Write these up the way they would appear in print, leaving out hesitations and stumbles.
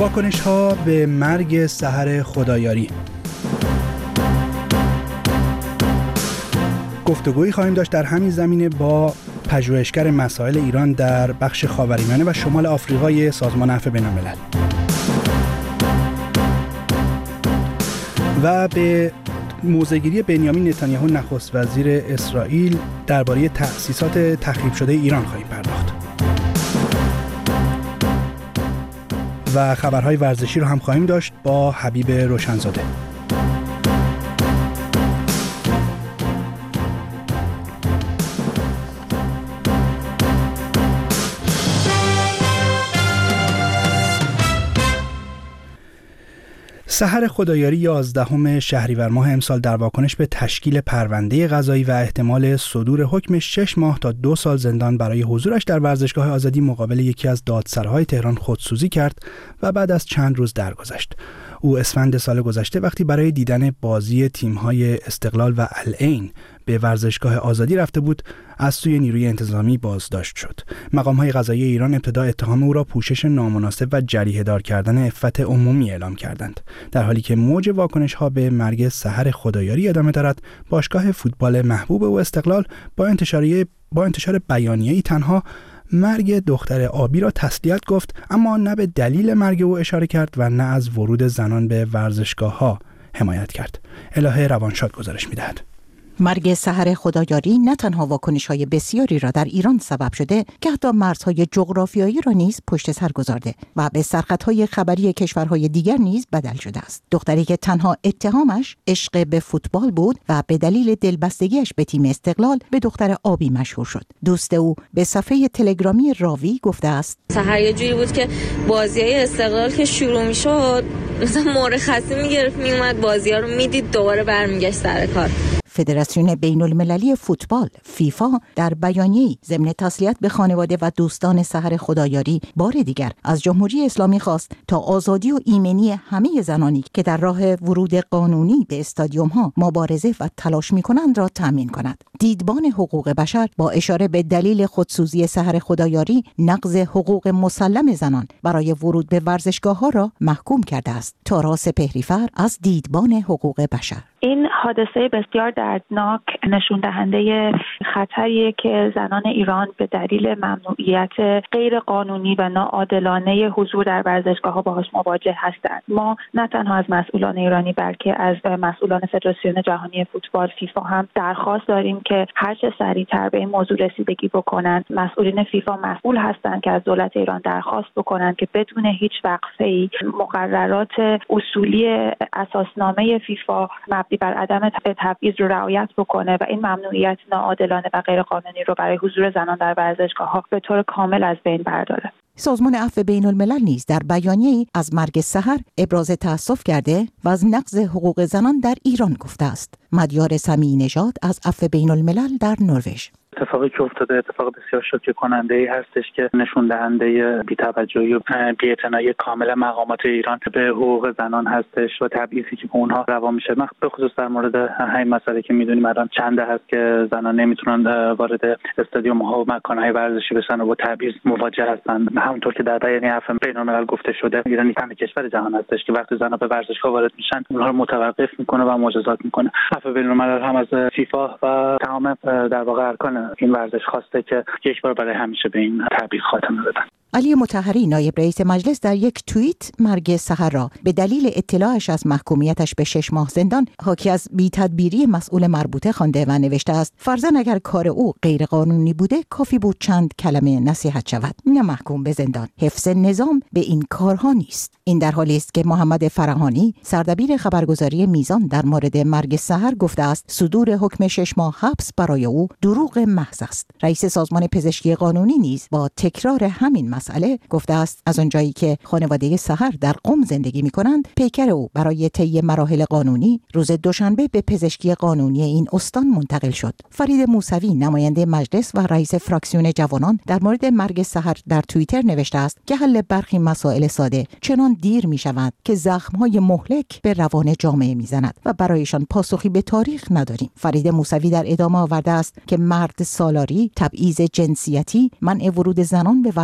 واکنش‌ها به مرگ سحر خدایاری. گفتگویی خواهیم داشت در همین زمینه با پژوهشگر مسائل ایران در بخش خاورمیانه و شمال آفریقای سازمان عفو بین‌الملل و به موضع‌گیری بنیامین نتانیاهو نخست وزیر اسرائیل درباره تأسیسات تخریب شده ایران خواهیم پرداخت و خبرهای ورزشی رو هم خواهیم داشت با حبیب روشنزاده. سحر خدایاری 11 شهریور ماه امسال در واکنش به تشکیل پرونده قضایی و احتمال صدور حکم 6 ماه تا 2 سال زندان برای حضورش در ورزشگاه آزادی مقابل یکی از دادسراهای تهران خودسوزی کرد و بعد از چند روز درگذشت. او اسفند سال گذشته وقتی برای دیدن بازی تیم‌های استقلال و العین به ورزشگاه آزادی رفته بود، از سوی نیروی انتظامی بازداشت شد. مقام‌های قضایی ایران ابتدا اتهام او را پوشش نامناسب و جریحه‌دار کردن عفت عمومی اعلام کردند. در حالی که موج واکنش‌ها به مرگ سحر خدایاری ادامه دارد، باشگاه فوتبال محبوب او استقلال با انتشار بیانیه‌ای تنها مرگ دختر آبی را تسلیت گفت، اما نه به دلیل مرگ او اشاره کرد و نه از ورود زنان به ورزشگاه‌ها حمایت کرد. الهه روانشاد گزارش می‌دهد. مرگ سحر خدایاری نه تنها واکنش‌های بسیاری را در ایران سبب شده که حتی مرزهای جغرافیایی را نیز پشت سر گذارده و به سرخطهای خبری کشورهای دیگر نیز بدل شده است. دختری که تنها اتهامش عشق به فوتبال بود و به دلیل دلبستگیش به تیم استقلال به دختر آبی مشهور شد. دوست او به صفحه تلگرامی راوی گفته است: سحر یه جوری بود که بازی‌های استقلال که شروع می‌شد مثلا مرخصی می‌گرفت، میومد بازی‌ها رو می‌دید، دوباره برمیگشت سر کار. فدراسیون بین‌المللی فوتبال فیفا در بیانیه‌ای ضمن تسلیت به خانواده و دوستان سحر خدایاری بار دیگر از جمهوری اسلامی خواست تا آزادی و ایمنی همه زنانی که در راه ورود قانونی به استادیوم‌ها مبارزه و تلاش می‌کنند را تأمین کند. دیدبان حقوق بشر با اشاره به دلیل خودسوزی سحر خدایاری نقض حقوق مسلم زنان برای ورود به ورزشگاه‌ها را محکوم کرده است. تارا سپهری‌فر از دیدبان حقوق بشر: این حادثه بسیار دردناک نشون دهنده خطریه که زنان ایران به دلیل ممنوعیت غیر قانونی و ناعادلانه حضور در ورزشگاه‌ها باهاش مواجه هستند. ما نه تنها از مسئولان ایرانی بلکه از مسئولان فدراسیون جهانی فوتبال فیفا هم درخواست داریم که هر چه سریعتر به این موضوع رسیدگی بکنند. مسئولین فیفا مسئول هستند که از دولت ایران درخواست بکنند که بدون هیچ وقفه‌ای مقررات اصولی اساسنامه فیفا مبنی بر عدم تبعیض رو رعایت بکنه و این ممنوعیت ناعادلانه و غیر قانونی رو برای حضور زنان در ورزشگاه‌ها به طور کامل از بین برداره. سازمان عفو بین‌الملل نیز در بیانیه‌ای از مرگ سحر ابراز تأسف کرده و از نقض حقوق زنان در ایران گفته است. مدیار سمیع نژاد از عفو بین‌الملل در نروژ: اتفاقی که افتاده اتفاق بسیار شوکه کننده‌ای هستش که نشون دهنده بی‌توجهی و بی‌اعتنایی کامل مقامات ایران به حقوق زنان هستش و تبعیضی که به اونها روا میشه. به خصوص در مورد همین مسئله که میدونیم الان چنده هست که زنان نمیتونن وارد استادیوم‌ها و مکان‌های ورزشی بشن و با تبعیض مواجه هستن. همونطور که در بیانیه عفو بین‌الملل گفته شده، ایران تنها کشور جهان هستش که وقتی زنان به ورزشگاه وارد میشن اونها رو متوقف میکنه و مجازات میکنه. عفو بین‌الملل هم از فیفا و تمام در واقع ارکان این ورزش خواسته که یک بار برای همیشه به این تبعیض خاتمه بدن. علی مطهری نایب رئیس مجلس در یک توییت مرگ سحر را به دلیل اطلاعش از محکومیتش به 6 ماه زندان حاکی از بی‌تدبیری مسئول مربوطه خوانده و نوشته است: فرضاً اگر کار او غیر قانونی بوده کافی بود چند کلمه نصیحت شود، نه محکوم به زندان. حفظ نظام به این کارها نیست. این در حالی است که محمد فرهانی سردبیر خبرگزاری میزان در مورد مرگ سحر گفته است صدور حکم 6 ماه حبس برای او دروغ محض است. رئیس سازمان پزشکی قانونی نیز با تکرار همین مسئله گفته است از آنجایی که خانواده سحر در قم زندگی می‌کنند، پیکر او برای طی مراحل قانونی روز دوشنبه به پزشکی قانونی این استان منتقل شد. فرید موسوی نماینده مجلس و رئیس فراکسیون جوانان در مورد مرگ سحر در توییتر نوشته است که حل برخی مسائل ساده چنان دیر می‌شود که زخم‌های مهلک به روان جامعه می‌زند و برایشان پاسخی به تاریخ نداریم. فرید موسوی در ادامه آورده است که مرد سالاری، تبعیض جنسیتی، منع ورود زنان به ورزشگاه‌ها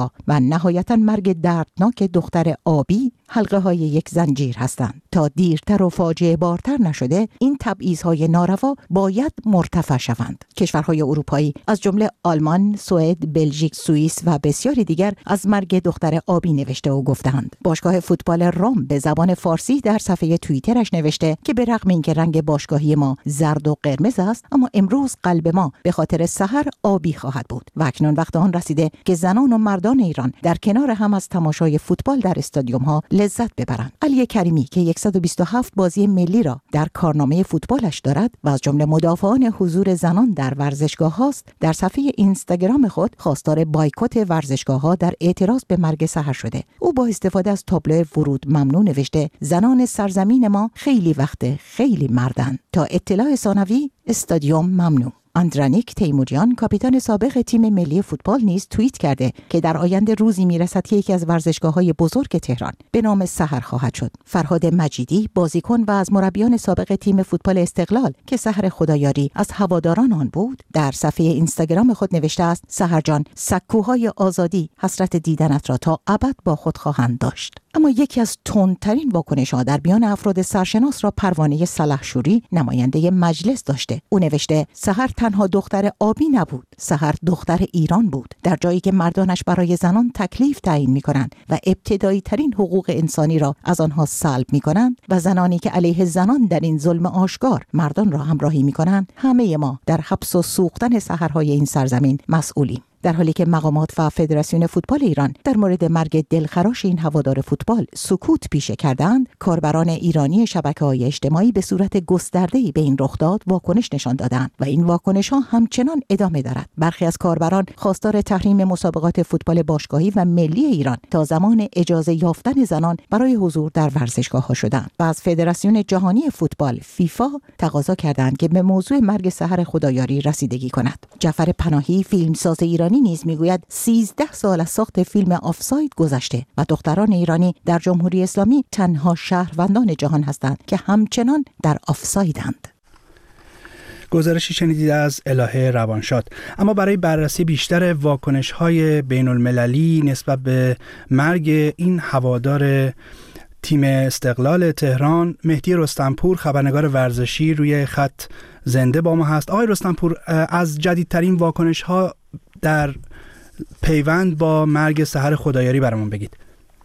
ورزشگاه‌ها و نهایتاً مرگ دردناک دختر آبی حلقه های یک زنجیر هستند. تا دیرتر و فاجعه بارتر نشده این تبعیض‌های ناروا باید مرتفع شوند. کشورهای اروپایی از جمله آلمان، سوئد، بلژیک، سوئیس و بسیاری دیگر از مرگ دختر آبی نوشته و گفتند. باشگاه فوتبال رام به زبان فارسی در صفحه توییترش نوشته که به رغم اینکه رنگ باشگاهی ما زرد و قرمز است، اما امروز قلب ما به خاطر سحر آبی خواهد بود و اکنون وقت آن رسیده که زنان و مردان ایران در کنار هم از تماشای فوتبال در استادیوم ها لذت ببرند. علی کریمی که 127 بازی ملی را در کارنامه فوتبالش دارد و از جمله مدافعان حضور زنان در ورزشگاه هاست، در صفحه اینستاگرام خود خواستار بایکوت ورزشگاه ها در اعتراض به مرگ سحر شده. او با استفاده از تابلو ورود ممنوع نوشته: زنان سرزمین ما خیلی وقت خیلی مردن. تا اطلاع ثانوی استادیوم ممنوع. اندرانیک تیموریان کاپیتان سابق تیم ملی فوتبال نیز توییت کرده که در آینده روزی میرسد که یکی از ورزشگاه‌های بزرگ تهران به نام سحر خواهد شد. فرهاد مجیدی بازیکن و از مربیان سابق تیم فوتبال استقلال که سحر خدایاری از هواداران آن بود، در صفحه اینستاگرام خود نوشته است: سحر جان، سکوهای آزادی حسرت دیدنت را تا ابد با خود خواهند داشت. اما یکی از تندترین واکنش‌ها در میان افراد سرشناس را پروانه سلحشوری نماینده مجلس داشته. او نوشته: سحر تنها دختر آبی نبود، سحر دختر ایران بود. در جایی که مردانش برای زنان تکلیف تعیین می‌کنند و ابتدایی ترین حقوق انسانی را از آنها سلب می‌کنند و زنانی که علیه زنان در این ظلم آشکار مردان را همراهی می‌کنند، همه ما در حبس و سوختن سحرهای این سرزمین مسئولیم. در حالی که مقامات و فدراسیون فوتبال ایران در مورد مرگ دلخراش این هوادار فوتبال سکوت پیشه کردند، کاربران ایرانی شبکه‌های اجتماعی به صورت گسترده‌ای به این رخداد واکنش نشان دادند و این واکنش‌ها همچنان ادامه دارد. برخی از کاربران خواستار تحریم مسابقات فوتبال باشگاهی و ملی ایران تا زمان اجازه یافتن زنان برای حضور در ورزشگاه‌ها شدند و از فدراسیون جهانی فوتبال فیفا تقاضا کردند که به موضوع مرگ سحر خدایاری رسیدگی کند. جعفر پناهی فیلمساز ایرانی نیز میگوید 13 سال از ساخت فیلم آفساید گذشته و دختران ایرانی در جمهوری اسلامی تنها شهروندان جهان هستند که همچنان در آفسایدند. گزارشی شنیدید از الهه روانشاد. اما برای بررسی بیشتر واکنش‌های بین‌المللی نسبت به مرگ این هوادار تیم استقلال تهران، مهدی رستمپور خبرنگار ورزشی روی خط زنده با ما هست. آقای رستمپور، از جدیدترین واکنش‌ها در پیوند با مرگ سحر خدایاری برامون بگید.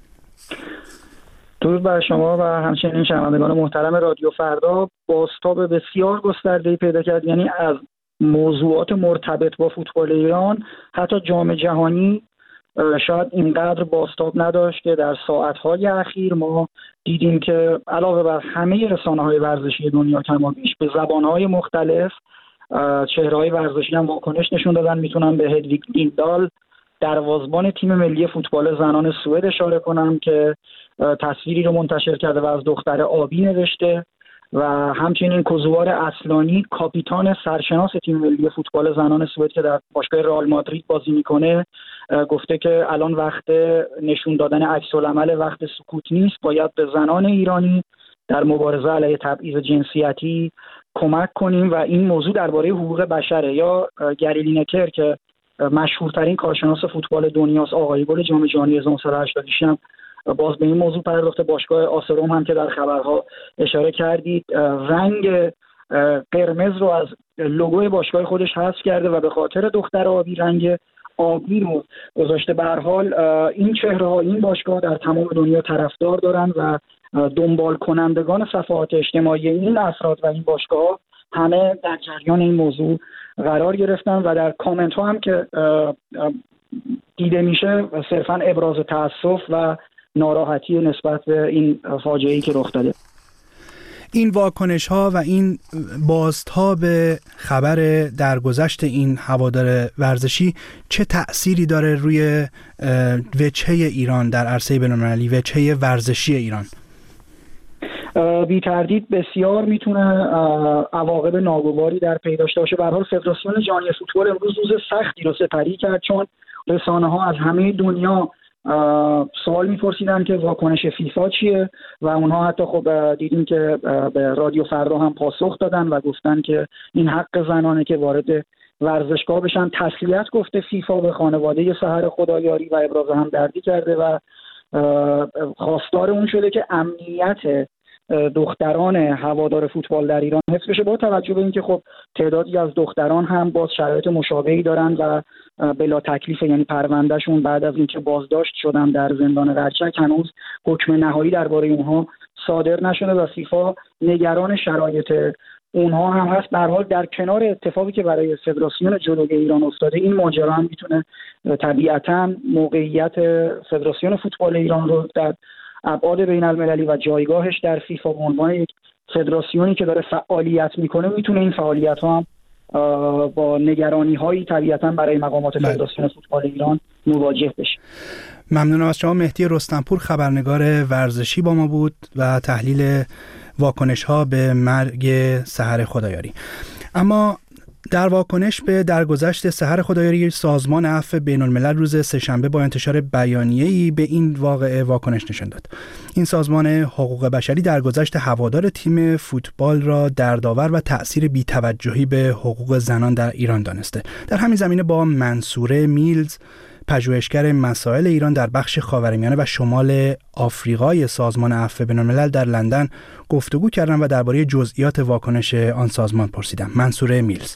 درود بر شما و همچنین شنوندگان محترم رادیو فردا. بازتاب بسیار گسترده‌ای پیدا کرد، یعنی از موضوعات مرتبط با فوتبال ایران حتی جام جهانی شاید اینقدر بازتاب نداشت که در ساعت‌های اخیر ما دیدیم که علاوه بر همه رسانه‌های ورزشی دنیا کما بیش به زبان‌های مختلف چهره‌های ورزشی هم واکنش نشون دادن. میتونم به هدویگ لیندال دروازه‌بان تیم ملی فوتبال زنان سوئد اشاره کنم که تصویری رو منتشر کرده و از دختر آبی نوشته و همچنین کوزوار اصلانی کاپیتان سرشناس تیم ملی فوتبال زنان سوئد که در باشگاه رئال مادرید بازی میکنه گفته که الان وقت نشون دادن عکس‌العمل، وقت سکوت نیست، باید به زنان ایرانی در مبارزه علیه تبعیض جنسیتی کمک کنیم و این موضوع درباره حقوق بشره. یا گری لینکر که مشهورترین کارشناس فوتبال دنیاست، آقای گل جام جهانی 1986 هم باز به این موضوع پرداخته. باشگاه آسروم هم که در خبرها اشاره کردید رنگ قرمز رو از لوگوی باشگاه خودش حذف کرده و به خاطر دختر آبی رنگ آبی رو گذاشته. به هر حال این چهره‌ها، این باشگاه در تمام دنیا طرفدار دارن و دنبال کنندگان صفحات اجتماعی این افراد و این باشگاه همه در جریان این موضوع قرار گرفتن و در کامنت ها هم که دیده میشه صرفا ابراز تأسف و ناراحتی نسبت به این فاجعه‌ای که رخ داده. این واکنش ها و این بازتاب خبر درگذشت این هوادار ورزشی چه تأثیری داره روی وجهه ایران در عرصه بین‌المللی، وجهه ورزشی ایران؟ بی تردید بسیار میتونه عواقب ناگواری در پی داشته باشه. به هر حال فدراسیون جهانی فوتبال امروز روز سختی رو سپری کرد، چون رسانه‌ها از همه دنیا سوال میپرسیدن که واکنش فیفا چیه و اونها حتی خب دیدیم که به رادیو فردا هم پاسخ دادن و گفتن که این حق زنانه که وارد ورزشگاه بشن. تسلیت گفته فیفا به خانواده سحر خدایاری و ابراز همدردی کرده و خواستار اون شده که امنیت دختران هوادار فوتبال در ایران حفظ بشه، با توجه به اینکه خب تعدادی از دختران هم باز شرایط مشابهی دارن و بلا تکلیف، یعنی پروندهشون بعد از اینکه بازداشت شدن در زندان قرچک هنوز حکم نهایی درباره اونها صادر نشده و فیفا نگران شرایط اونها هم هست. به هر حال در کنار اتفاقی که برای فدراسیون جودو ایران افتاده، این ماجرا هم میتونه طبیعتاً موقعیت فدراسیون فوتبال ایران رو در ابعاد بین المللی و جایگاهش در فیفا به عنوان یک فدراسیونی که داره فعالیت میکنه، میتونه این فعالیت ها هم با نگرانی هایی طبیعتاً برای مقامات فدراسیون فوتبال ایران مواجه بشه. ممنونم از شما. مهدی رستمپور خبرنگار ورزشی با ما بود و تحلیل واکنش ها به مرگ سحر خدایاری. اما در واکنش به درگذشت سحر خدایاری، سازمان عفو بین‌الملل روز سه‌شنبه با انتشار بیانیه‌ای به این واقعه واکنش نشان داد. این سازمان حقوق بشری درگذشت هوادار تیم فوتبال را دردآور و تأثیر بی‌توجهی به حقوق زنان در ایران دانسته. در همین زمینه با منصوره میلز، پژوهشگر مسائل ایران در بخش خاورمیانه و شمال آفریقای سازمان عفو بین‌الملل در لندن گفتگو کردم و درباره جزئیات واکنش آن سازمان پرسیدم. منصوره میلز: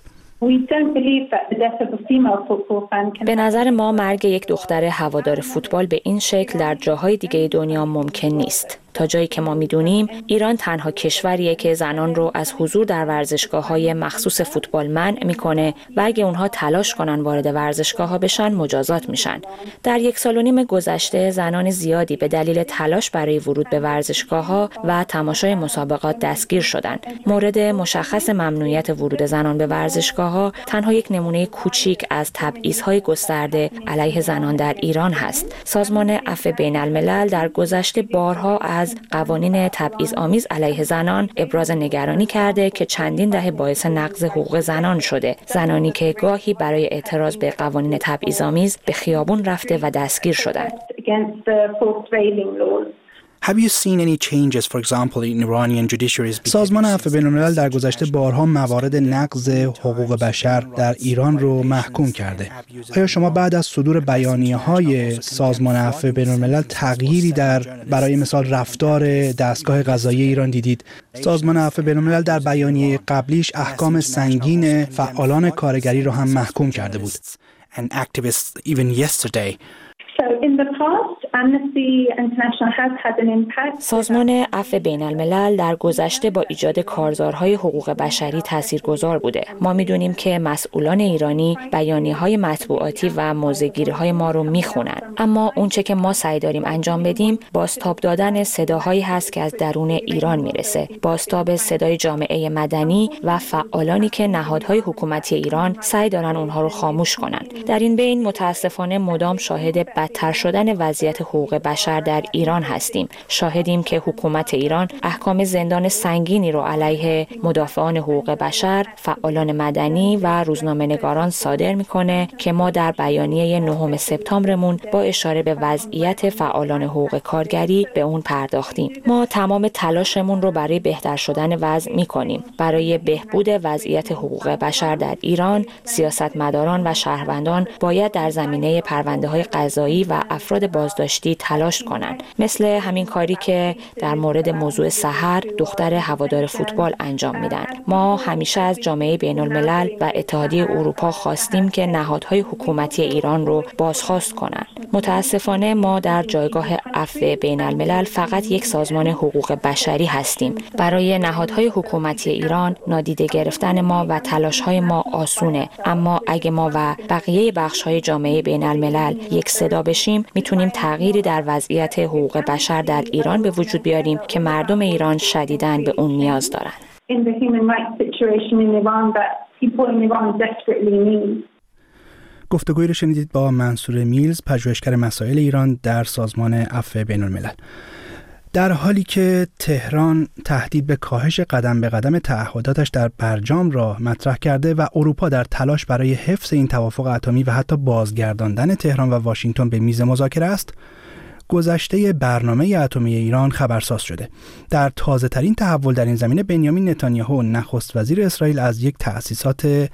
به نظر ما مرگ یک دختر هوادار فوتبال به این شکل در جاهای دیگه دنیا ممکن نیست. تا جایی که ما میدونیم ایران تنها کشوریه که زنان رو از حضور در ورزشگاه‌های مخصوص فوتبال منع میکنه و اگه اونها تلاش کنن وارد ورزشگاه‌ها بشن مجازات میشن. در 1.5 سال گذشته زنان زیادی به دلیل تلاش برای ورود به ورزشگاه‌ها و تماشای مسابقات دستگیر شدن. مورد مشخص ممنوعیت ورود زنان به ورزشگاه‌ها تنها یک نمونه کوچیک از تبعیض‌های گسترده علیه زنان در ایران هست. سازمان عفو بین‌الملل در گذشته بارها از قوانین تبعیض‌آمیز علیه زنان ابراز نگرانی کرده که چندین دهه باعث نقض حقوق زنان شده. زنانی که گاهی برای اعتراض به قوانین تبعیض‌آمیز به خیابون رفته و دستگیر شدند. سازمان عفو بین‌الملل در گذشته بارها موارد نقض حقوق بشر در ایران رو محکوم کرده. آیا شما بعد از صدور بیانیه‌های سازمان عفو بین‌الملل تغییری برای مثال رفتار دستگاه قضایی ایران دیدید؟ سازمان عفو بین‌الملل در بیانیه قبلیش احکام سنگین فعالان کارگری رو هم محکوم کرده بود. سازمان عفو بین‌الملل در گذشته با ایجاد کارزارهای حقوق بشری تاثیرگذار بوده. ما میدونیم که مسئولان ایرانی بیانیه‌های مطبوعاتی و موضع‌گیری‌های ما رو میخونن، اما اونچه که ما سعی داریم انجام بدیم بازتاب دادن صداهایی هست که از درون ایران میرسه، بازتاب صدای جامعه مدنی و فعالانی که نهادهای حکومتی ایران سعی دارن اونها رو خاموش کنن. در این بین متاسفانه مدام شاهد بدتر شدن وضعیت حقوق بشر در ایران هستیم. شاهدیم که حکومت ایران احکام زندان سنگینی رو علیه مدافعان حقوق بشر، فعالان مدنی و روزنامه‌نگاران صادر میکنه که ما در بیانیه 9 سپتامبرمون با اشاره به وضعیت فعالان حقوق کارگری به اون پرداختیم. ما تمام تلاشمون رو برای بهتر شدن وضع میکنیم. برای بهبود وضعیت حقوق بشر در ایران، سیاستمداران و شهروندان باید در زمینه پرونده‌های قضایی و افراد بازداشتی تلاش کنند، مثل همین کاری که در مورد موضوع سحر دختر هوادار فوتبال انجام میدن. ما همیشه از جامعه بین‌الملل و اتحادیه اروپا خواستیم که نهادهای حکومتی ایران رو بازخواست کنند. متاسفانه ما در جایگاه عفو بین‌الملل فقط یک سازمان حقوق بشری هستیم. برای نهادهای حکومتی ایران نادیده گرفتن ما و تلاش‌های ما آسونه، اما اگه ما و بقیه بخش‌های جامعه بین‌الملل یک صدا بشیم میتونیم تغییری در وضعیت حقوق بشر در ایران به وجود بیاریم که مردم ایران شدیداً به اون نیاز دارن. گفتگویی رو شنیدید با منصوره میلز، پژوهشگر مسائل ایران در سازمان عفو بین‌الملل. در حالی که تهران تهدید به کاهش قدم به قدم تعهداتش در برجام را مطرح کرده و اروپا در تلاش برای حفظ این توافق اتمی و حتی بازگرداندن تهران و واشنگتن به میز مذاکره است، گذشته برنامه اتمی ایران خبرساز شده. در تازه‌ترین تحول در این زمینه، بنیامین نتانیاهو نخست وزیر اسرائیل از یک تأسیسات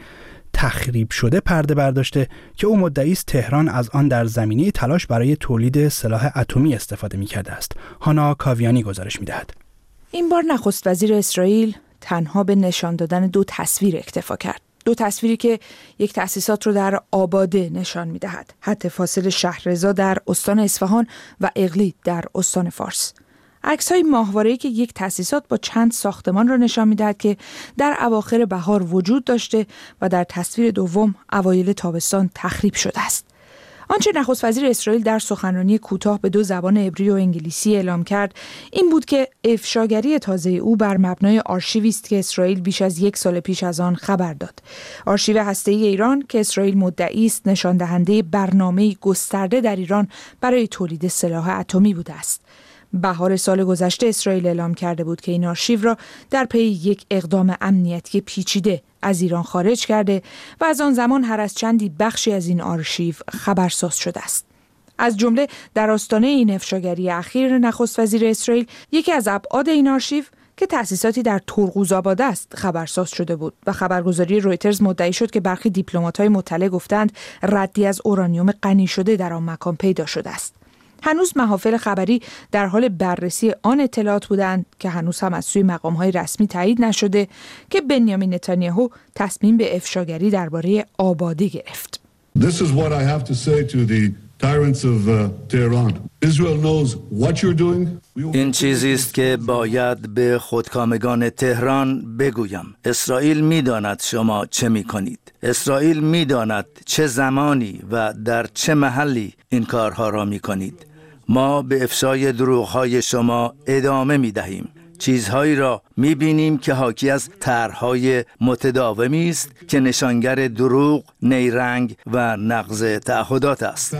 تخریب شده پرده برداشته که او مدعی است تهران از آن در زمینه تلاش برای تولید سلاح اتمی استفاده می‌کرده است. هانا کاویانی گزارش می‌دهد. این بار نخست وزیر اسرائیل تنها به نشان دادن 2 تصویر اکتفا کرد. 2 تصویری که یک تأسیسات رو در آباده نشان می‌دهد. حد فاصل شهررضا در استان اصفهان و اقلید در استان فارس. عکس‌های ماهواره‌ای که یک تأسیسات با چند ساختمان را نشان می‌دهد که در اواخر بهار وجود داشته و در تصویر دوم اوایل تابستان تخریب شده است. آنچه نخست وزیر اسرائیل در سخنرانی کوتاه به 2 زبان عبری و انگلیسی اعلام کرد این بود که افشاگری تازه او بر مبنای آرشیوی است که اسرائیل بیش از 1 سال پیش از آن خبر داد. آرشیو هسته‌ای ایران که اسرائیل مدعی است نشان دهنده برنامه‌ای گسترده در ایران برای تولید سلاح اتمی بوده است. بهار سال گذشته اسرائیل اعلام کرده بود که این آرشیو را در پی یک اقدام امنیتی پیچیده از ایران خارج کرده و از آن زمان هر از چندی بخشی از این آرشیو خبرساز شده است. از جمله در آستانه این افشاگری اخیر نخست وزیر اسرائیل یکی از ابعاد این آرشیو که تأسیساتی در ترقوزآباد است خبرساز شده بود و خبرگزاری رویترز مدعی شد که برخی دیپلمات‌های مطلع گفتند ردی از اورانیوم غنی شده در آن مکان پیدا شده است. هنوز محافل خبری در حال بررسی آن اطلاعات بودند که هنوز هم از سوی مقام‌های رسمی تایید نشده که بنیامین نتانیاهو تصمیم به افشاگری درباره آباده گرفت. This is what I have to say to the tyrants of Tehran. Israel knows what you're doing. این چیزی است که باید به خودکامگان تهران بگویم. اسرائیل می‌داند شما چه می‌کنید. اسرائیل می‌داند چه زمانی و در چه محلی این کارها را می‌کنید. ما به افشای دروغ‌های شما ادامه می‌دهیم. چیزهایی را می‌بینیم که حاکی از طرح‌های متداومی است که نشانگر دروغ، نیرنگ و نقض تعهدات است.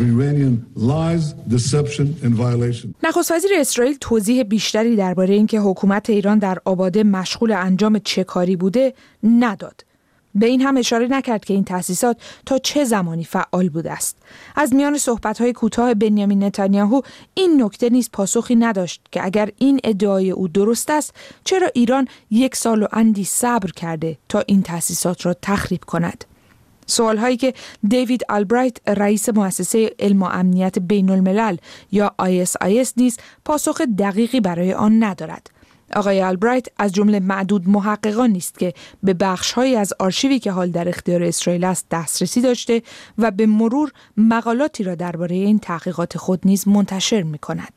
نخست وزیر اسرائیل توضیح بیشتری درباره اینکه حکومت ایران در آباده مشغول انجام چه کاری بوده نداد. به این هم اشاره نکرد که این تأسیسات تا چه زمانی فعال بوده است. از میان صحبت‌های کوتاه بنیامین نتانیاهو این نکته نیز پاسخی نداشت که اگر این ادعای او درست است چرا ایران 1 سال و اندی صبر کرده تا این تأسیسات را تخریب کند. سوال‌هایی که دیوید آلبرایت رئیس مؤسسه علم و امنیت بین الملل یا ISIS نیز پاسخ دقیقی برای آن ندارد. آقای آلبرایت از جمله معدود محققان نیست که به بخش‌هایی از آرشیوی که حال در اختیار اسرائیل است دسترسی داشته و به مرور مقالاتی را درباره این تحقیقات خود نیز منتشر می‌کند.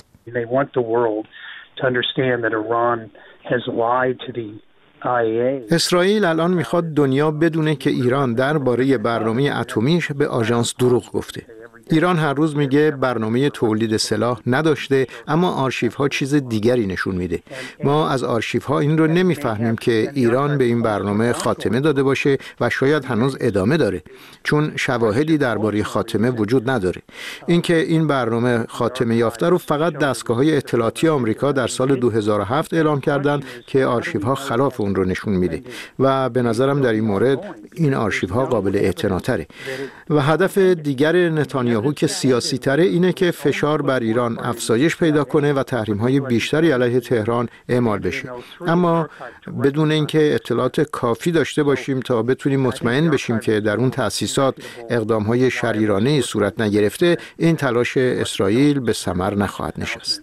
اسرائیل الان میخواد دنیا بدونه که ایران درباره برنامه اتمیش به آژانس دروغ گفته. ایران هر روز میگه برنامه تولید سلاح نداشته، اما آرشیوها چیز دیگری نشون میده. ما از آرشیوها این رو نمیفهمیم که ایران به این برنامه خاتمه داده باشه و شاید هنوز ادامه داره، چون شواهدی درباره خاتمه وجود نداره. اینکه این برنامه خاتمه یافته رو فقط دستگاه‌های اطلاعاتی آمریکا در سال 2007 اعلام کردند که آرشیوها خلاف اون رو نشون میده و به نظرم در این مورد این آرشیوها قابل اعتناتره. و هدف دیگر نتانیاهو که سیاسی تره اینه که فشار بر ایران افزایش پیدا کنه و تحریم‌های بیشتری علیه تهران اعمال بشه. اما بدون اینکه اطلاعات کافی داشته باشیم تا بتونیم مطمئن بشیم که در اون تأسیسات اقدام‌های شریرانه‌ای صورت نگرفته، این تلاش اسرائیل به ثمر نخواهد نشست.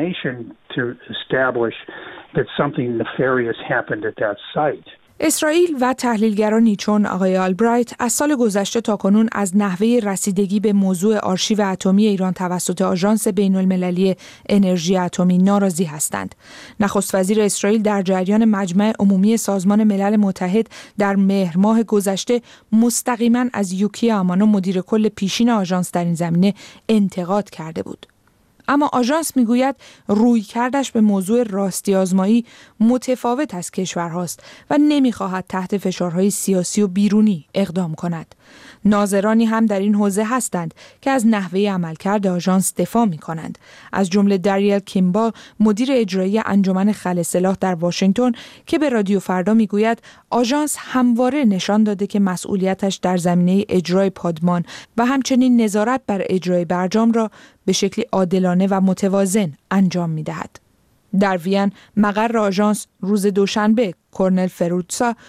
اسرائیل و تحلیلگرانی چون آقای آلبرایت از سال گذشته تاکنون از نحوه رسیدگی به موضوع آرشیو اتمی ایران توسط آژانس بین‌المللی انرژی اتمی ناراضی هستند. نخست وزیر اسرائیل در جریان مجمع عمومی سازمان ملل متحد در مهر ماه گذشته مستقیما از یوکی آمانو مدیر کل پیشین آژانس در این زمینه انتقاد کرده بود. اما آژانس میگوید رویکردش به موضوع راستی آزمایی متفاوت از کشورهاست و نمیخواهد تحت فشارهای سیاسی و بیرونی اقدام کند. ناظرانی هم در این حوزه هستند که از نحوه عملکرد آژانس دفاع می‌کنند. از جمله دریل کیمبال مدیر اجرایی انجمن خلع سلاح در واشنگتن که به رادیو فردا میگوید آژانس همواره نشان داده که مسئولیتش در زمینه اجرای پادمان و همچنین نظارت بر اجرای برجام را به شکلی عادلانه و متوازن انجام می‌دهد. در وین مقر آژانس روز دوشنبه کورنل فروتسا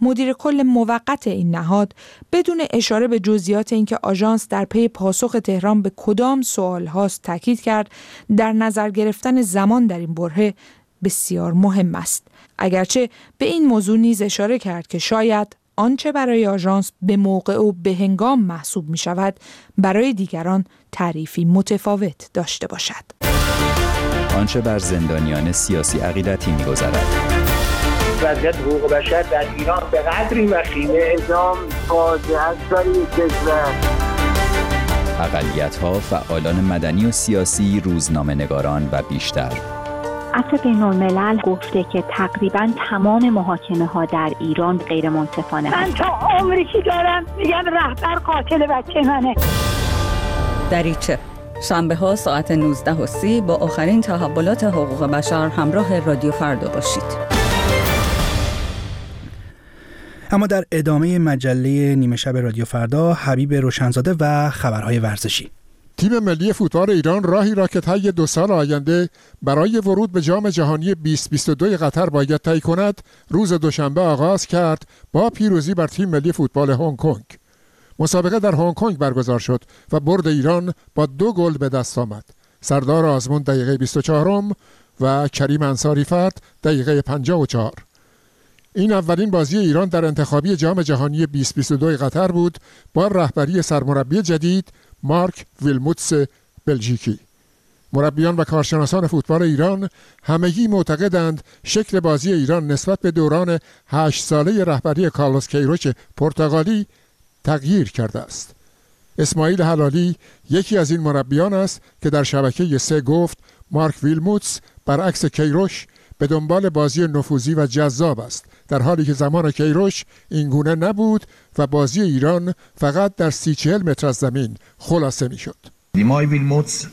مدیر کل موقت این نهاد بدون اشاره به جزئیات اینکه آژانس در پی پاسخ تهران به کدام سوال هاست تاکید کرد در نظر گرفتن زمان در این برهه بسیار مهم است. اگرچه به این موضوع نیز اشاره کرد که شاید آنچه برای آژانس به موقع و به هنگام محسوب می شود برای دیگران تعریفی متفاوت داشته باشد. آنچه بر زندانیان سیاسی عقیدتی می گذرد. وضعیت حقوق بشر در ایران به قدری وخیمه، اعدام فاجعه است برای کشور. اقلیت‌ها، فعالان مدنی و سیاسی، روزنامه‌نگاران و بیشتر. عفو بین‌الملل گفته که تقریباً تمام محاکمه‌ها در ایران غیر منصفانه است. من تا عمری که دارم میگم رهبر قاتل بچه منه. دریچه شنبه ها ساعت 19:30 با آخرین تحولات حقوق بشر همراه رادیو فردا باشید. اما در ادامه مجله نیمه شب رادیو فردا، حبیب روشنزاده و خبرهای ورزشی. تیم ملی فوتبال ایران راهی را که طی 2 سال آینده برای ورود به جام جهانی 2022 قطر باید طی کند، روز دوشنبه آغاز کرد با پیروزی بر تیم ملی فوتبال هنگ کنگ. مسابقه در هنگ کنگ برگزار شد و برد ایران با 2 گل به دست آمد. سردار آزمون دقیقه 24 و کریم انصاری فرد دقیقه 54. این اولین بازی ایران در انتخابی جام جهانی 2022 قطر بود با رهبری سرمربی جدید مارک ویلموتس بلژیکی. مربیان و کارشناسان فوتبال ایران همگی معتقدند شکل بازی ایران نسبت به دوران 8 ساله رهبری کارلوس کیروش پرتغالی تغییر کرده است. اسماعیل حلالی یکی از این مربیان است که در شبکه 3 گفت مارک ویلموتس برعکس کیروش به دنبال بازی نفوذی و جذاب است، در حالی که زمان کیروش این گونه نبود و بازی ایران فقط در 30-40 متر از زمین خلاصه می شد. مارک ویلموتس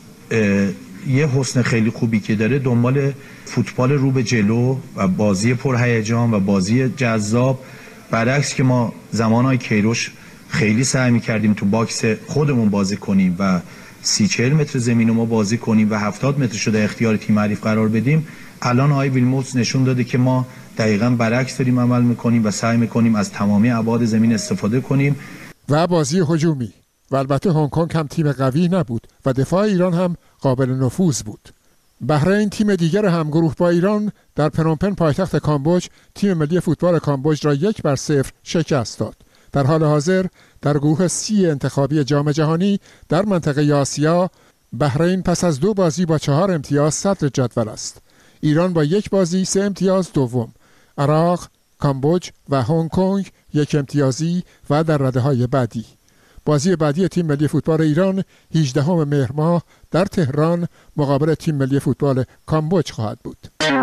یه حسن خیلی خوبی که داره، دنبال فوتبال رو به جلو و بازی پرهیجان و بازی جذاب، برعکس که ما زمانهای کیروش خیلی سعی می‌کردیم تو باکس خودمون بازی کنیم و 30-40 متر زمین ما بازی کنیم و 70 متر شده اختیار تیم حریف قرار بدیم. الان آقای ویلموتس نشون داده که ما دقیقاً برعکس داریم عمل می‌کنیم و سعی می‌کنیم از تمامی ابعاد زمین استفاده کنیم. و بازی هجومی و البته هنگ کنگ هم تیم قوی نبود و دفاع ایران هم قابل نفوذ بود. بحرین تیم دیگر همگروه با ایران در پنومپن پایتخت کامبوج تیم ملی فوتبال کامبوج را 1-0 شکست داد. در حال حاضر در گروه C انتخابی جام جهانی در منطقه آسیا، بحرین پس از 2 بازی با 4 امتیاز صدر جدول است. ایران با 1 بازی 3 امتیاز دوم، عراق، کامبوج و هنگ کنگ 1 امتیازی و در رده‌های بعدی. بازی بعدی تیم ملی فوتبال ایران 18 مهر ماه در تهران مقابل تیم ملی فوتبال کامبوج خواهد بود.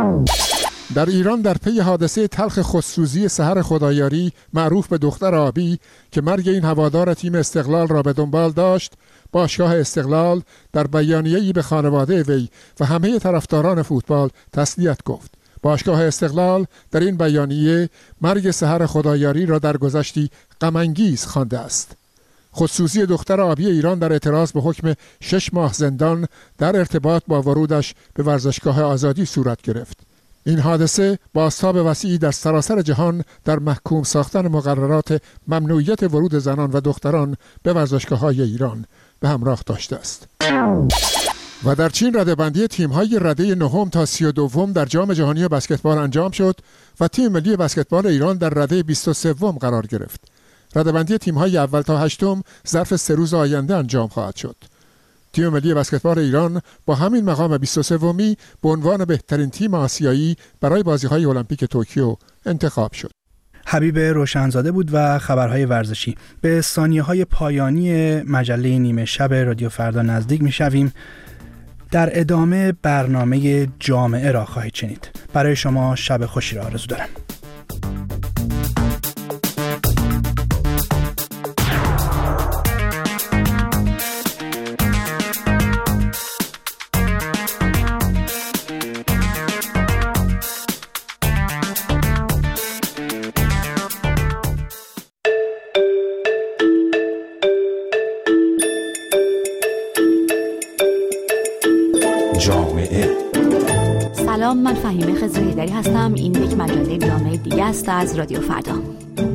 در ایران در پی حادثه تلخ خودسوزی سحر خدایاری معروف به دختر آبی که مرگ این هوادار تیم استقلال را به دنبال داشت، باشگاه استقلال در بیانیه‌ای به خانواده وی و همه طرفداران فوتبال تسلیت گفت. باشگاه استقلال در این بیانیه مرگ سحر خدایاری را در گذشتی غم‌انگیز خوانده است. خودسوزی دختر آبی ایران در اعتراض به حکم 6 ماه زندان در ارتباط با ورودش به ورزشگاه آزادی صورت گرفت. این حادثه بازتاب وسیعی در سراسر جهان در محکوم ساختن مقررات ممنوعیت ورود زنان و دختران به ورزشگاه‌های ایران به همراه داشته است. و در چین رده‌بندی تیم‌های رده 9 تا 32 در جام جهانی بسکتبال انجام شد و تیم ملی بسکتبال ایران در رده 23 قرار گرفت. رده‌بندی تیم‌های اول تا 8 ظرف 3 روز آینده انجام خواهد شد. تیم ملی بسکتبال ایران با همین مقام 23می به عنوان بهترین تیم آسیایی برای بازی‌های المپیک توکیو انتخاب شد. حبیب روشنزاده بود و خبرهای ورزشی. به ثانیه‌های پایانی مجله نیمه شب رادیو فردا نزدیک می‌شویم. در ادامه برنامه جامعه را خواهید شنید. برای شما شب خوشی را آرزو دارم. سلام، من فهیمه خضرهیدری هستم. این یک مجله جامعه دیگه است از رادیو فردا.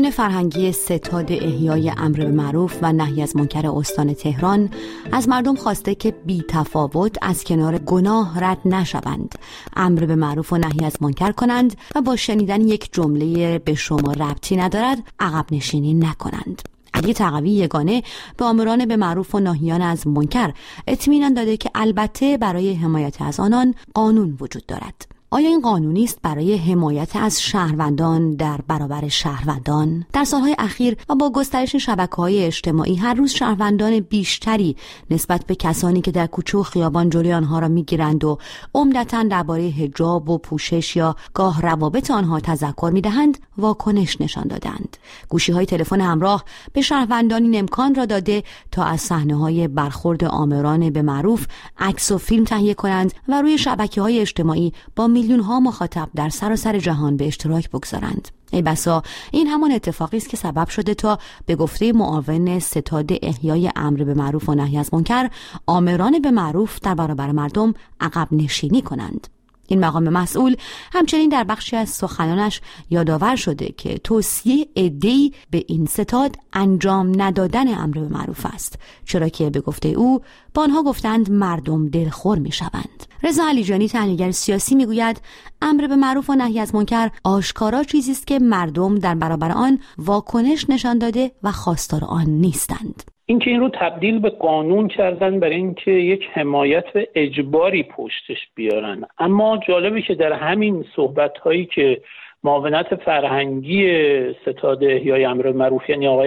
معاون فرهنگی ستاد احیای امر به معروف و نهی از منکر استان تهران از مردم خواسته که بی تفاوت از کنار گناه رد نشوند، امر به معروف و نهی از منکر کنند و با شنیدن یک جمله به شما ربطی ندارد عقب نشینی نکنند. علی تقوی یگانه به آمران به معروف و ناهیان از منکر اطمینان داده که البته برای حمایت از آنان قانون وجود دارد. آیا این قانونی است برای حمایت از شهروندان در برابر شهروندان؟ در سالهای اخیر و با گسترش شبکه‌های اجتماعی هر روز شهروندان بیشتری نسبت به کسانی که در کوچه و خیابان جلوی آنها را می‌گیرند و عمدتاً درباره حجاب و پوشش یا گاه روابط آنها تذکر می‌دهند واکنش نشان دادند. گوشی‌های تلفن همراه به شهروندان این امکان را داده تا از صحنه‌های برخورد آمران به معروف عکس و فیلم تهیه کنند و روی شبکه‌های اجتماعی با میلیون‌ها مخاطب در سراسر جهان به اشتراک بگذارند. ای بسا این همان اتفاقی است که سبب شده تا به گفته معاون ستاد احیای امر به معروف و نهی از منکر آمران به معروف در برابر مردم عقب نشینی کنند. این مقام مسئول همچنین در بخشی از سخنانش یادآور شده که توصیه عده‌ای به این ستاد انجام ندادن امر به معروف است، چرا که به گفته او با آنها گفتند مردم دلخور می‌شوند. رضا علیجانی تحلیلگر سیاسی میگوید امر به معروف و نهی از منکر آشکارا چیزی است که مردم در برابر آن واکنش نشان داده و خواستار آن نیستند. اینکه این رو تبدیل به قانون کردن برای اینکه یک حمایت و اجباری پشتش بیارن. اما جالبه که در همین صحبت‌هایی که معاونت فرهنگی ستاد احیای امر به معروف یعنی آقای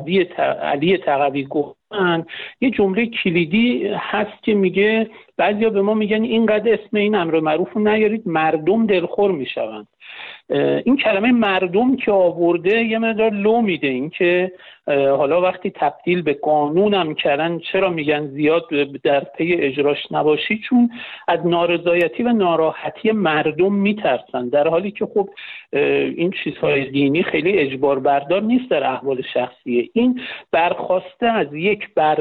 علی تقوی گفتن، یه جمله کلیدی هست که میگه بعضیا به ما میگن اینقدر اسم این امر به معروف رو نیارید مردم دلخور میشوند. این کلمه مردم که آورده یه مقدار لو میده، این که حالا وقتی تبدیل به قانون هم کردن چرا میگن زیاد در پی اجراش نباشی، چون از نارضایتی و ناراحتی مردم میترسن، در حالی که خب این چیزهای دینی خیلی اجبار بردار نیست در احوال شخصیه. این برخواسته از یک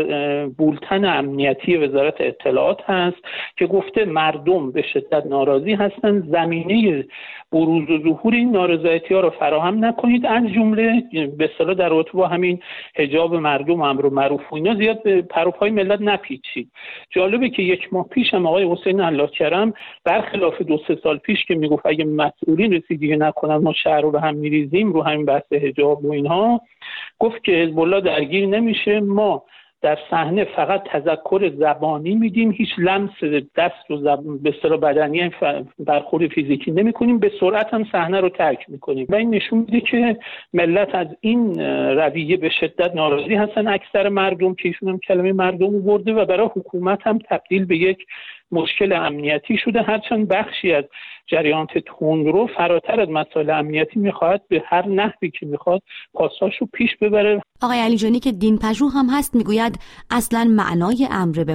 بولتن امنیتی وزارت اطلاعات هست که گفته مردم به شدت ناراضی هستن، زمینه بروز و ظهور این نارضایتی ها رو فراهم نکنید، از جمله به اصطلاح در رابطه با همین حجاب مردم و امر به معروف و اینا زیاد به پروپای ملت نپیچید. جالبه که یک ماه پیش هم آقای حسین الله کرم برخلاف 2-3 سال پیش که میگفت اگه مسئولین رسیدگی نکنن ما شهر رو به هم میریزیم رو همین بحث حجاب و اینها، گفت که حزب الله درگیر نمیشه، ما در صحنه فقط تذکر زبانی میدیم، هیچ لمس دست و به اصطلاح بدنی برخورد فیزیکی نمیکنیم، به سرعت هم صحنه رو ترک میکنیم. و این نشون میده که ملت از این رویه به شدت ناراضی هستن، اکثر مردم که ایشون هم کلمه مردم برده و برای حکومت هم تبدیل به یک مشکل امنیتی شده، هرچند بخشی از جریانات تندرو فراتر از مسائل امنیتی میخواد به هر نحوی که میخواد پاساشو پیش ببره. آقای علیجانی که دین پژوه هم هست میگوید اصلا معنای امر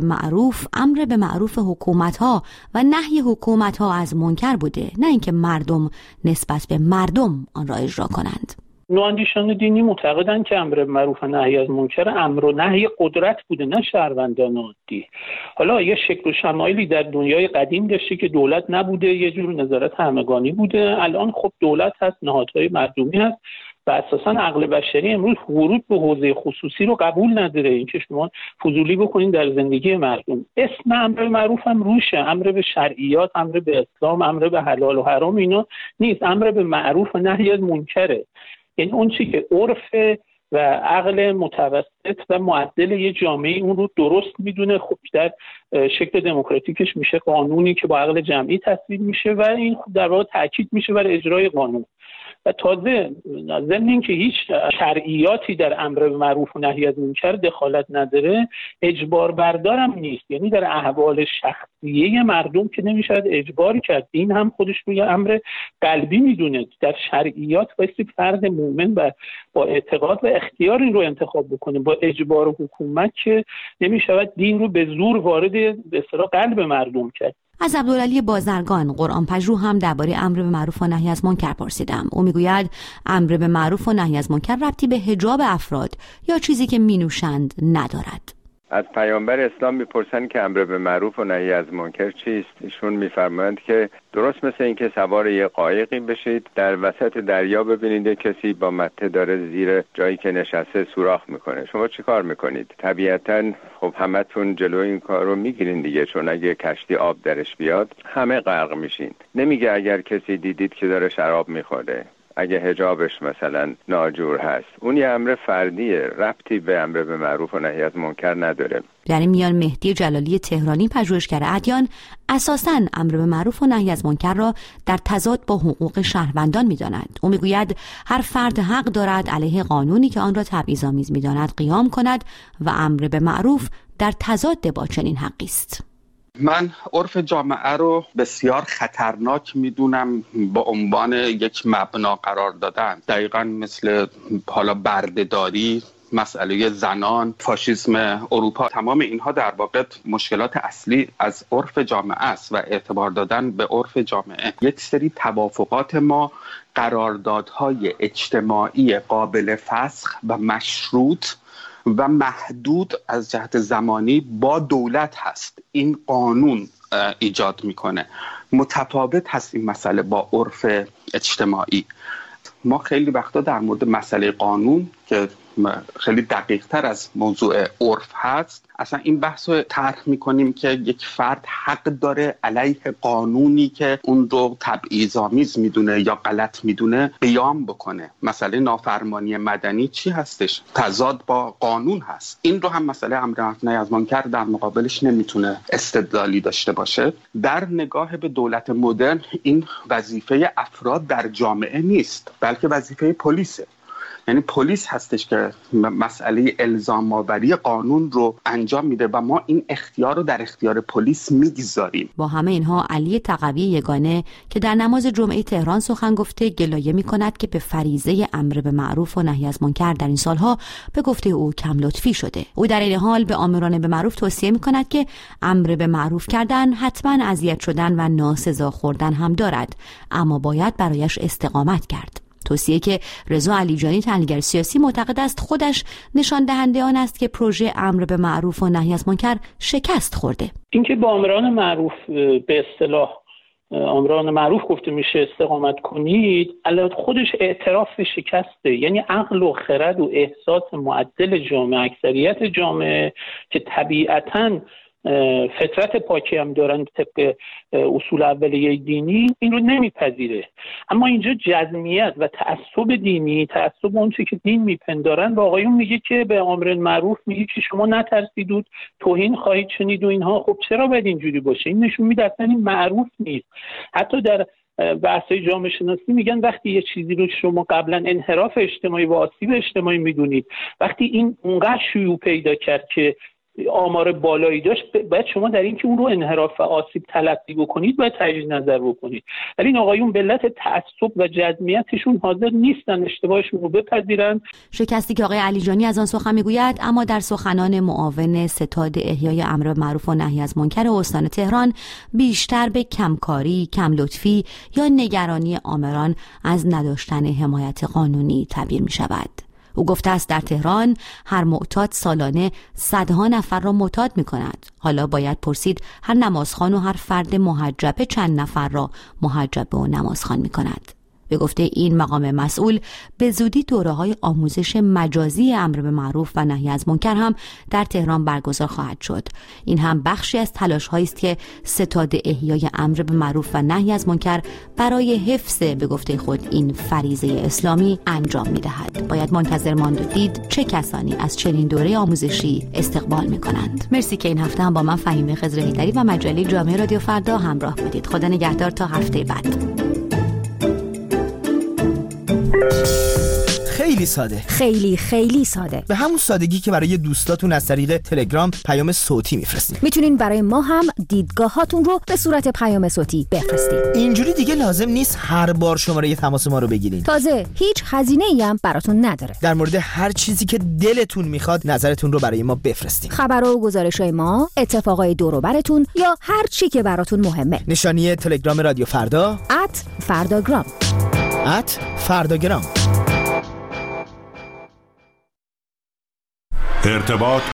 به معروف حکومت‌ها و نهی حکومت‌ها از منکر بوده، نه اینکه مردم نسبت به مردم آن را اجرا کنند. نواندیشان دینی معتقدند که امر به معروف و نهی از منکر امر و نهی قدرت بوده، نه شهروندان عادی. حالا یه شکل و شمایلی در دنیای قدیم داشته که دولت نبوده، یه جور نظارت همگانی بوده. الان خب دولت هست، نهادهای مردمی هست و اساسا عقل بشری امروز ورود به حوزه خصوصی رو قبول نداره. این که شما فضولی بکنین در زندگی مردم. اسم امر به معروف هم روشه، امر به شرعیات، امر به اسلام، امر به حلال و حرام اینا نیست، امر به معروف و نهی از منکره. یعنی اون چی که عرف و عقل متوسط و معدل یه جامعه اون رو درست میدونه، خب در شکل دموکراتیکش میشه قانونی که با عقل جمعی تصویب میشه و این خب در واقع تاکید میشه بر اجرای قانون. و تازه ضمن اینکه هیچ شرعیاتی در امر به معروف و نهی از منکر دخالت نداره، اجبار بردارم نیست، یعنی در احوال شخصیه مردم که نمیشه اجباری کرد. این هم خودش رو یه امر قلبی میدونه. در شرعیات بایستی فرد مومن و با اعتقاد و اختیار این رو انتخاب بکنه، با اجبار حکومت که نمیشود دین رو به زور وارد به اصطلاح قلب مردم کرد. از عبدالعلی بازرگان قرآن پژوه هم درباره امر به معروف و نهی از منکر پرسیدم. او میگوید امر به معروف و نهی از منکر ربطی به حجاب افراد یا چیزی که مینوشند ندارد. از پیامبر اسلام میپرسن که امر به معروف و نهی از منکر چیست. ایشون میفرمایند که درست مثل اینکه سوار یه قایقی بشید، در وسط دریا ببینید کسی با مته داره زیر جایی که نشسته سوراخ میکنه، شما چی کار میکنید؟ طبیعتاً خب همتون جلوی این کار رو میگیرین دیگه، چون اگه کشتی آب درش بیاد همه غرق میشین. نمیگه اگر کسی دیدید که داره شراب میخوره، اگه حجابش مثلا ناجور هست، اون یه امر فردیه، ربطی به امر به معروف و نهی از منکر نداره. در این میان مهدی جلالی تهرانی، پژوهشگر ادیان، اساساً امر به معروف و نهی از منکر را در تضاد با حقوق شهروندان می‌داند. او میگوید هر فرد حق دارد علیه قانونی که آن را تبعیض‌آمیز می‌داند قیام کند و امر به معروف در تضاد با چنین حقی است. من عرف جامعه رو بسیار خطرناک میدونم با عنوان یک مبنا قرار دادن، دقیقاً مثل حالا بردهداری، مسئله زنان، فاشیسم اروپا. تمام اینها در واقع مشکلات اصلی از عرف جامعه است و اعتبار دادن به عرف جامعه. یک سری توافقات ما، قراردادهای اجتماعی قابل فسخ و مشروط و محدود از جهت زمانی با دولت هست. این قانون ایجاد میکنه. متفاوت هست این مسئله با عرف اجتماعی. ما خیلی وقتا در مورد مسئله قانون که خیلی دقیق تر از موضوع عرف هست، اصلا این بحث رو طرح میکنیم که یک فرد حق داره علیه قانونی که اون رو تبعیض‌آمیز میدونه یا غلط میدونه قیام بکنه. مسئله نافرمانی مدنی چی هستش؟ تضاد با قانون هست. این رو هم مسئله امر به معروف و نهی از منکر در مقابلش نمیتونه استدلالی داشته باشه. در نگاه به دولت مدرن این وظیفه افراد در جامعه نیست، بلکه وظیفه پلیسه. یعنی پلیس هستش که مسئله الزام آوری قانون رو انجام میده و ما این اختیار رو در اختیار پلیس میگذاریم. با همه اینها علی تقوی یگانه که در نماز جمعه تهران سخن گفته گلایه میکند که به فریضه امر به معروف و نهی از منکر در این سالها به گفته او کم لطفی شده. او در این حال به آمران به معروف توصیه میکند که امر به معروف کردن حتما اذیت شدن و ناسزا خوردن هم دارد، اما باید برایش استقامت کرد. توصیه که رضا علیجانی، تحلیلگر سیاسی، معتقد است خودش نشان دهنده آن است که پروژه امر به معروف و نهی از منکر شکست خورده. اینکه با آمران معروف به اصطلاح آمران معروف گفته میشه استقامت کنید، البته خودش اعتراف به شکسته. یعنی عقل و خرد و احساس معدل جامعه، اکثریت جامعه که طبیعتاً فطرت پاکی هم دارن طبق اصول اولیه دینی، این رو نمیپذیره. اما اینجا جزمیت و تعصب دینی، تعصب اون چیزی که دین میپندارن، با آقایون میگه که به امر معروف میگه که شما نترسید و توهین خواهید شنید و اینها. خب چرا باید اینجوری باشه؟ این نشون میده اصلا این معروف نیست. حتی در بحث‌های جامعه شناسی میگن وقتی یه چیزی رو شما قبلا انحراف اجتماعی و آسیب اجتماعی میدونید، وقتی این اونقدر شیوع پیدا کرد که آمار بالایی داشت، باید شما در این که اون رو انحراف و آسیب تلقی بکنید باید تجدید نظر بکنید. ولی این آقایون به علت تعصب و جزمیتشون حاضر نیستن اشتباهشون رو بپذیرن. شکستی که آقای علیجانی از آن سخن میگوید، اما در سخنان معاون ستاد احیای امر معروف و نهی از منکر استان تهران بیشتر به کمکاری، کم لطفی یا نگرانی آمران از نداشتن حمایت قانونی تعبیر می شود. او گفته است در تهران هر معتاد سالانه صدها نفر را معتاد می کند. حالا باید پرسید هر نمازخوان و هر فرد محجبه چند نفر را محجبه و نمازخوان می کند. به گفته این مقام مسئول به زودی دوره‌های آموزش مجازی امر به معروف و نهی از منکر هم در تهران برگزار خواهد شد. این هم بخشی از تلاش‌هایی است که ستاد احیای امر به معروف و نهی از منکر برای حفظ به گفته خود این فریضه اسلامی انجام می‌دهد. باید منتظر ماند و دید چه کسانی از چنین دوره آموزشی استقبال می‌کنند. مرسی که این هفته هم با من فهیمه خضر حیدری و مجله جامعه رادیو فردا همراه بودید. خدا نگهدار تا هفته بعد. خیلی ساده، خیلی ساده، به همون سادگی که برای دوستاتون از طریق تلگرام پیام صوتی میفرستید. میتونین برای ما هم دیدگاهاتون رو به صورت پیام صوتی بفرستید. اینجوری دیگه لازم نیست هر بار شماره تماس ما رو بگیرین. تازه هیچ هزینه‌ای هم براتون نداره. در مورد هر چیزی که دلتون میخواد نظرتون رو برای ما بفرستید. خبرها و گزارش‌های ما، اتفاقای دور و براتون یا هر چی که براتون مهمه. نشانی تلگرام رادیو فردا @فرداگرام. @فرداگرام. ارتباط